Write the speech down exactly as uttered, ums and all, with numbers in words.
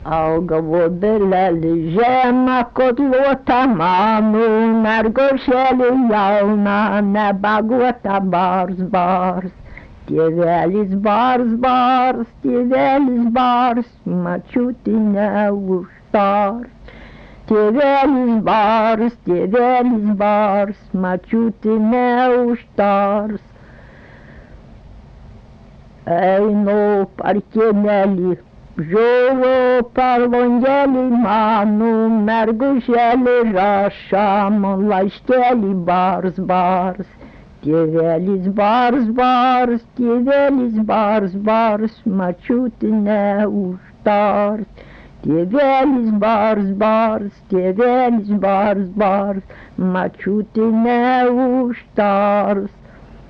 Auga voberelis žemę kotluota mano, mergošėlė jauna, nebaguota bars bars. Tėvelis bars bars, tėvelis bars, mačiutinė užtars. Tėvelis bars, tėvelis bars, mačiutinė užtars. Einu per kiemelį, žiūriu per langelį mano, mergužėlė rašo man laiškelį bars bars. Tėvelis bars bars, tėvelis bars bars, mačiutinė užtars. Tėvelis bars bars, tėvelis bars bars, mačiutinė užtars.